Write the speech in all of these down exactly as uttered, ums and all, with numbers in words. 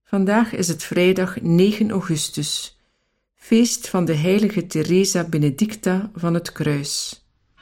Vandaag is het vrijdag negen augustus, feest van de heilige Teresa Benedicta van het Kruis.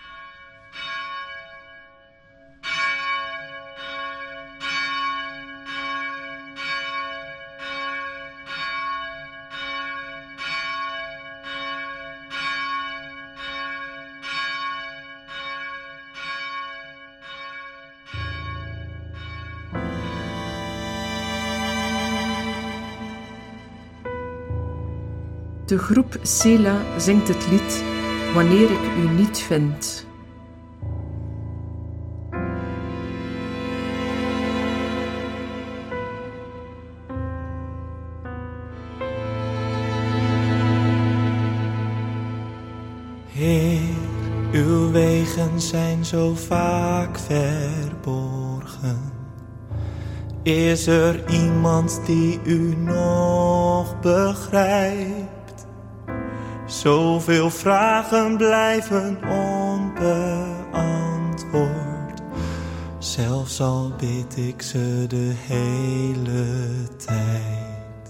De groep Sela zingt het lied Wanneer ik u niet vind. Heer, uw wegen zijn zo vaak verborgen. Is er iemand die u nog begrijpt? Zoveel vragen blijven onbeantwoord. Zelfs al bid ik ze de hele tijd.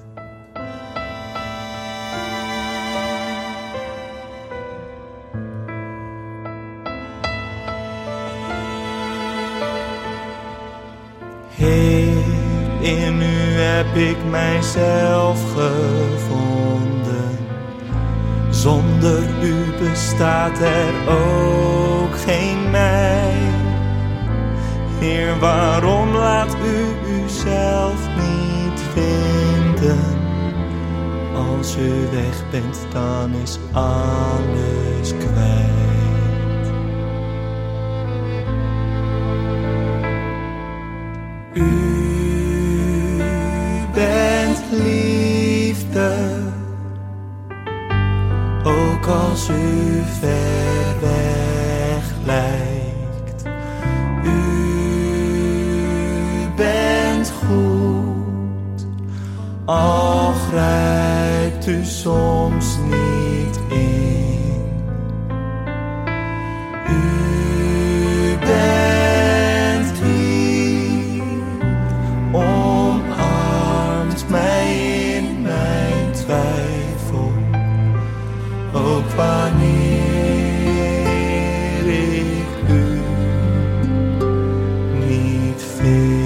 Heer, in u heb ik mijzelf gevonden. Zonder u bestaat er ook geen mij. Heer, waarom laat u uzelf niet vinden? Als u weg bent, dan is alles kwijt. U bent liefde. Ook als u ver weg lijkt. U bent goed. Al grijpt u soms niet in. U bent hier. Omarmt mij in mijn twijfel. Ook wanneer ik u niet vind.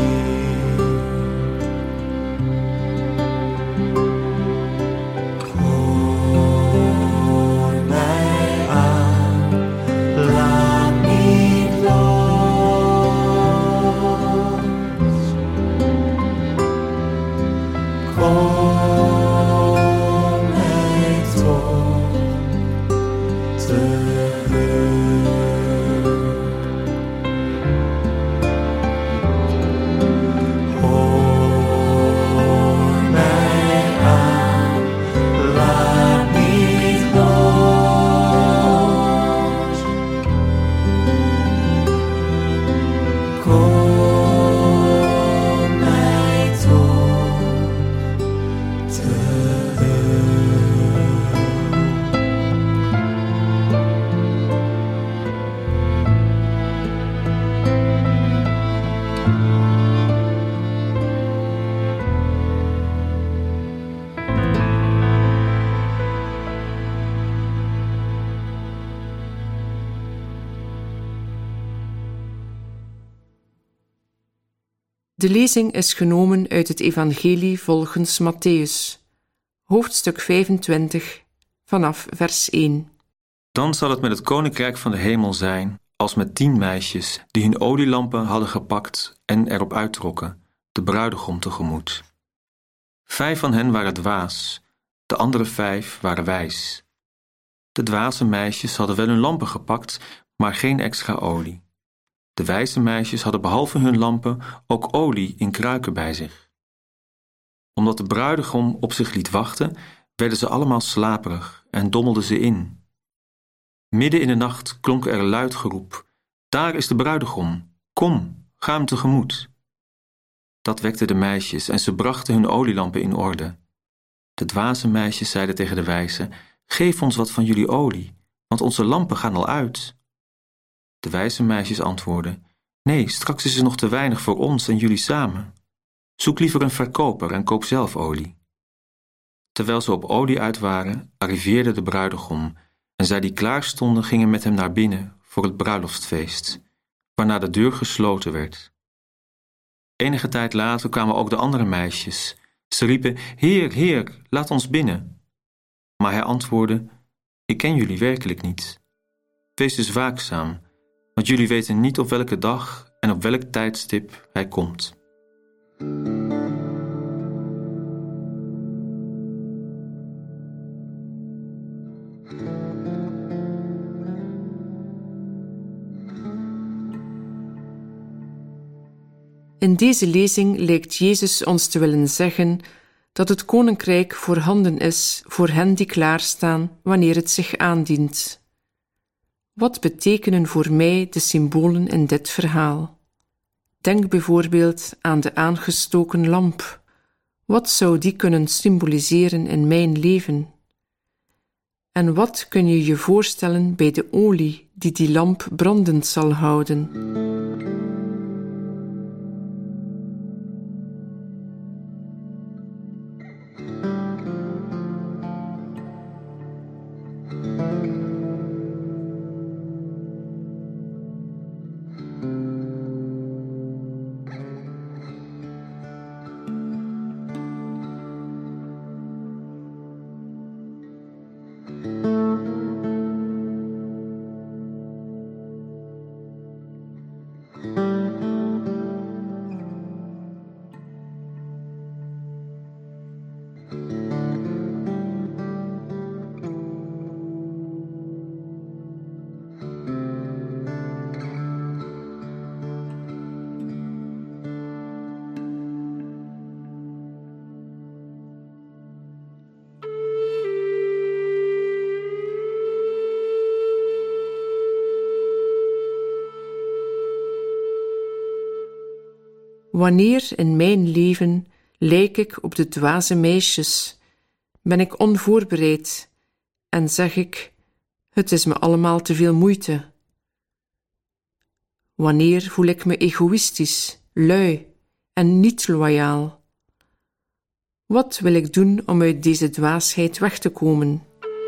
Hoor mij aan, laat niet los. Kom mij toch hoor mij aan, laat niet los. Kom mij toch terug. De lezing is genomen uit het Evangelie volgens Mattheüs, hoofdstuk vijfentwintig, vanaf vers één. Dan zal het met het koninkrijk van de hemel zijn als met tien meisjes die hun olielampen hadden gepakt en erop uittrokken, de bruidegom tegemoet. Vijf van hen waren dwaas, de andere vijf waren wijs. De dwaze meisjes hadden wel hun lampen gepakt, maar geen extra olie. De wijze meisjes hadden behalve hun lampen ook olie in kruiken bij zich. Omdat de bruidegom op zich liet wachten, werden ze allemaal slaperig en dommelden ze in. Midden in de nacht klonk er luid geroep: daar is de bruidegom, kom, ga hem tegemoet. Dat wekte de meisjes en ze brachten hun olielampen in orde. De dwaze meisjes zeiden tegen de wijze: geef ons wat van jullie olie, want onze lampen gaan al uit. De wijze meisjes antwoordden: nee, straks is er nog te weinig voor ons en jullie samen. Zoek liever een verkoper en koop zelf olie. Terwijl ze op olie uit waren, arriveerde de bruidegom, en zij die klaar stonden gingen met hem naar binnen voor het bruiloftsfeest, waarna de deur gesloten werd. Enige tijd later kwamen ook de andere meisjes. Ze riepen, Heer, Heer, laat ons binnen. Maar hij antwoordde, ik ken jullie werkelijk niet. Wees dus waakzaam, want jullie weten niet op welke dag en op welk tijdstip hij komt. In deze lezing lijkt Jezus ons te willen zeggen dat het koninkrijk voorhanden is voor hen die klaarstaan wanneer het zich aandient. Wat betekenen voor mij de symbolen in dit verhaal? Denk bijvoorbeeld aan de aangestoken lamp. Wat zou die kunnen symboliseren in mijn leven? En wat kun je je voorstellen bij de olie die die lamp brandend zal houden? Wanneer in mijn leven lijk ik op de dwaze meisjes, ben ik onvoorbereid en zeg ik, het is me allemaal te veel moeite. Wanneer voel ik me egoïstisch, lui en niet loyaal? Wat wil ik doen om uit deze dwaasheid weg te komen?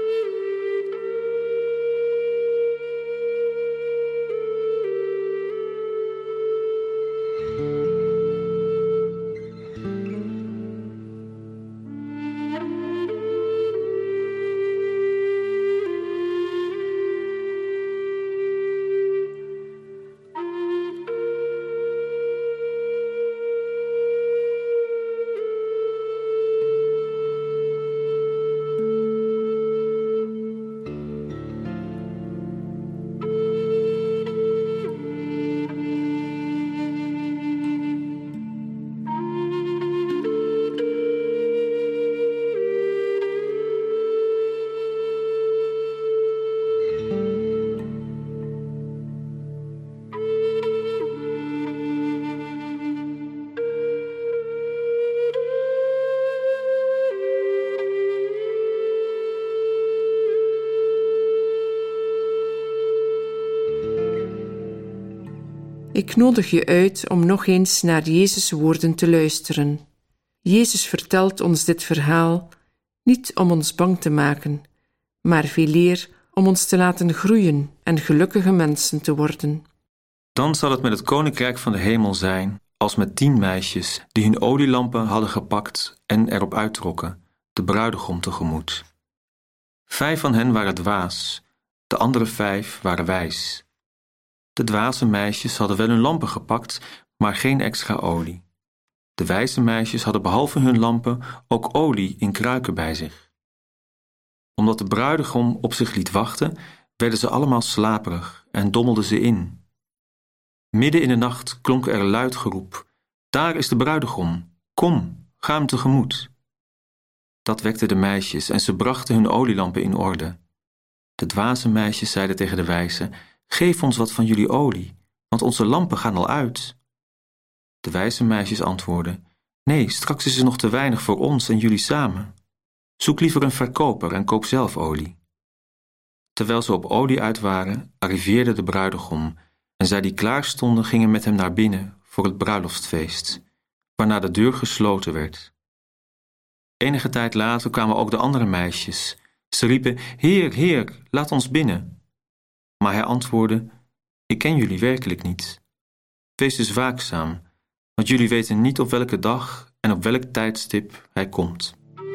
Ik nodig je uit om nog eens naar Jezus' woorden te luisteren. Jezus vertelt ons dit verhaal niet om ons bang te maken, maar veeleer om ons te laten groeien en gelukkige mensen te worden. Dan zal het met het koninkrijk van de hemel zijn als met tien meisjes die hun olielampen hadden gepakt en erop uittrokken, de bruidegom tegemoet. Vijf van hen waren dwaas, de andere vijf waren wijs. De dwaze meisjes hadden wel hun lampen gepakt, maar geen extra olie. De wijze meisjes hadden behalve hun lampen ook olie in kruiken bij zich. Omdat de bruidegom op zich liet wachten, werden ze allemaal slaperig en dommelden ze in. Midden in de nacht klonk er luid geroep: daar is de bruidegom, kom, ga hem tegemoet. Dat wekte de meisjes en ze brachten hun olielampen in orde. De dwaze meisjes zeiden tegen de wijze: geef ons wat van jullie olie, want onze lampen gaan al uit. De wijze meisjes antwoordden: nee, straks is er nog te weinig voor ons en jullie samen. Zoek liever een verkoper en koop zelf olie. Terwijl ze op olie uit waren, arriveerde de bruidegom, en zij die klaar stonden gingen met hem naar binnen voor het bruiloftsfeest, waarna de deur gesloten werd. Enige tijd later kwamen ook de andere meisjes. Ze riepen, Heer, Heer, laat ons binnen. Maar hij antwoordde, ik ken jullie werkelijk niet. Wees dus waakzaam, want jullie weten niet op welke dag en op welk tijdstip hij komt.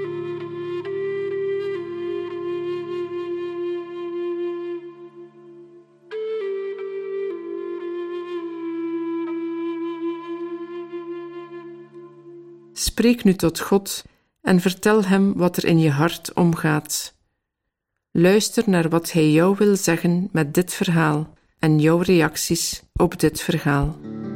Spreek nu tot God en vertel hem wat er in je hart omgaat. Luister naar wat hij jou wil zeggen met dit verhaal en jouw reacties op dit verhaal.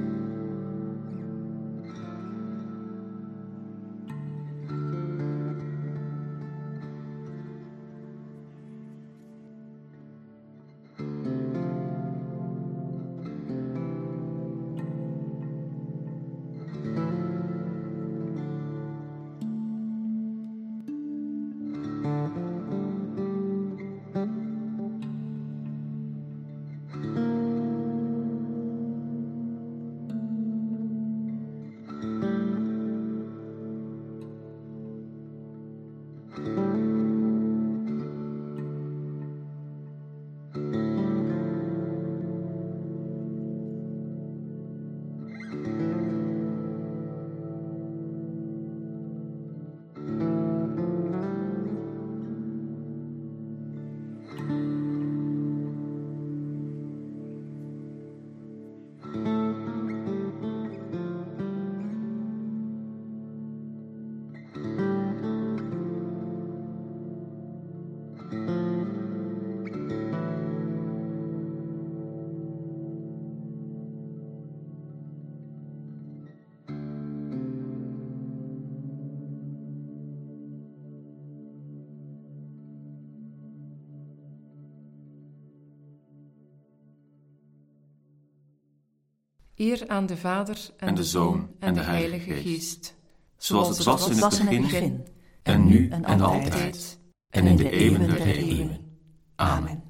Eer aan de Vader en, En de de Zoon Zoon en de Heilige Geest, zoals het was in het begin, en nu en altijd, en in de eeuwen der eeuwen. Amen.